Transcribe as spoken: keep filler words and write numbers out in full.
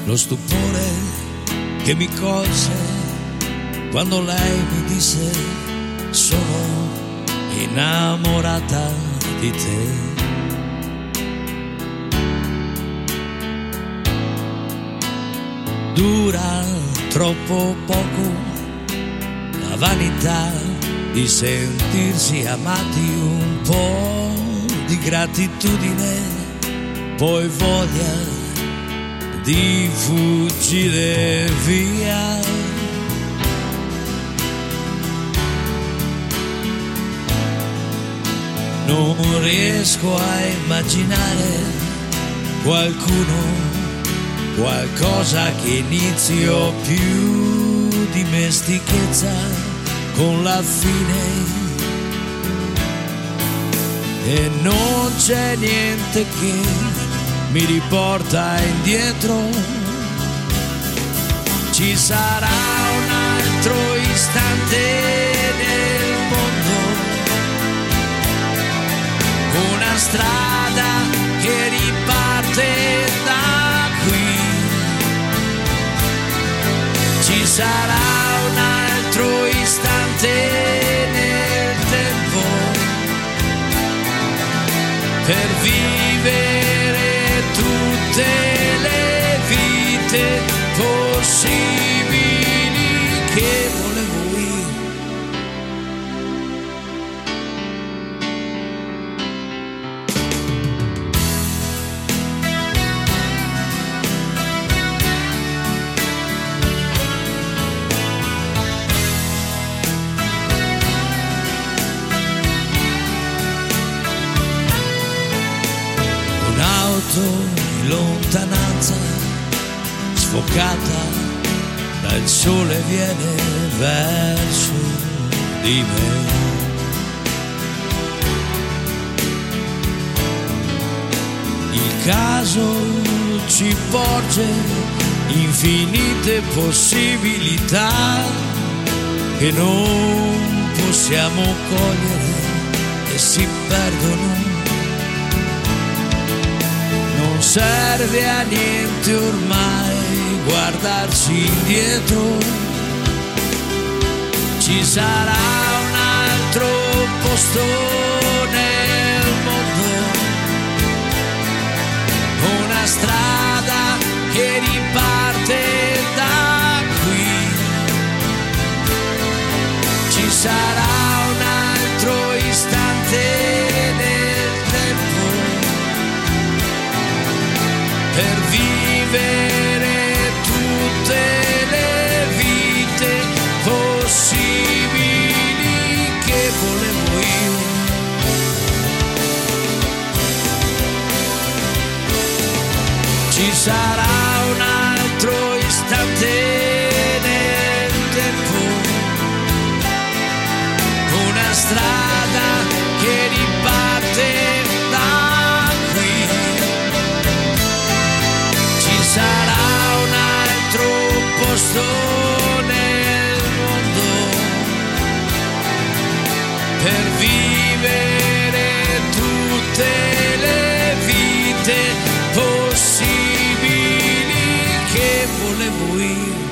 lo stupore che mi colse quando lei mi disse: sono innamorata di te. Dura troppo poco la vanità di sentirsi amati, un po' di gratitudine, poi voglia di fuggire via. Non riesco a immaginare qualcuno, qualcosa che inizio più dimestichezza con la fine, e non c'è niente che mi riporta indietro. Ci sarà un altro istante nel mondo, una strada che riparte da qui. Ci sarà un altro istante nel tempo per vivere tutte le vite possibili che volevo io. In lontananza, sfocata dal sole, viene verso di me. Il caso ci porge infinite possibilità che non possiamo cogliere e si perdono. Non serve a niente ormai guardarsi indietro. Ci sarà un altro posto nel mondo, una strada che riparte da qui. Ci sarà un altro istante nel tempo per vivere tutte le vite possibili che volevo io. Ci sarà un altro istante nel tempo, una strada che riparte da qui. Ci sarà un altro posto nel mondo per vivere tutte le vite possibili che volevo io.